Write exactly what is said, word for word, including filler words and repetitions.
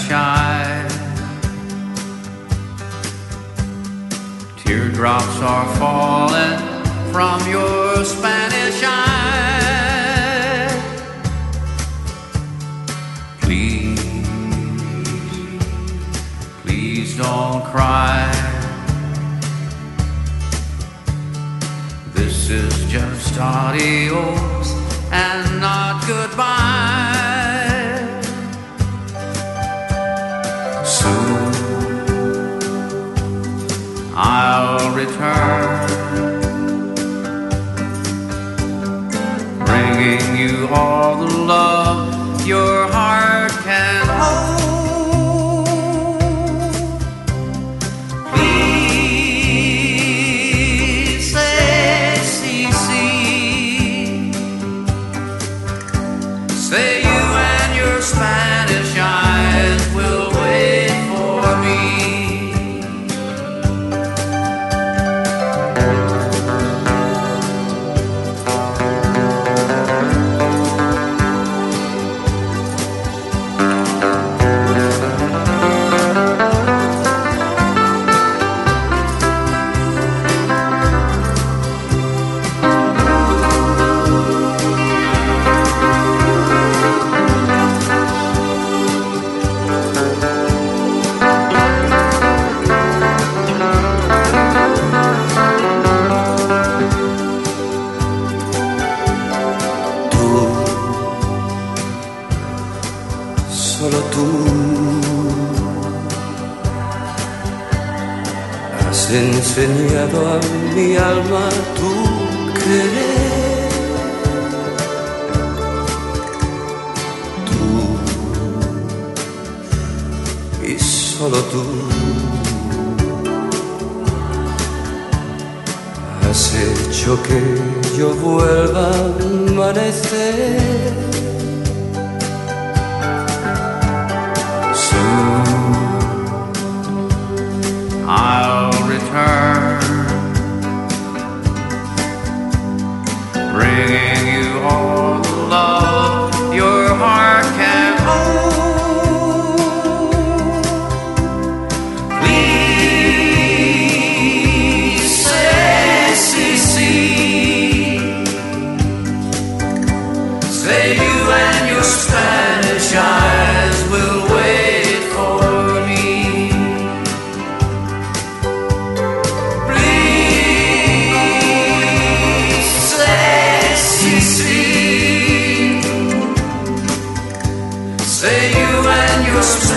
Spanish eyes. Teardrops are falling from your Spanish eyes. Please, please don't cry. This is just adios and not goodbye. Soon I'll return, bringing you all the love your heart can hold. Please say, see, see. Say you and your Spanish eyes will wait for me. Solo tú has enseñado a mi alma tu querer. Tú y solo tú has hecho que yo vuelva a amanecer. I'll return, bringing you all the love your heart can hold. Please say, see, see. Say you and your Spanish eyes will wait for me. Say you and your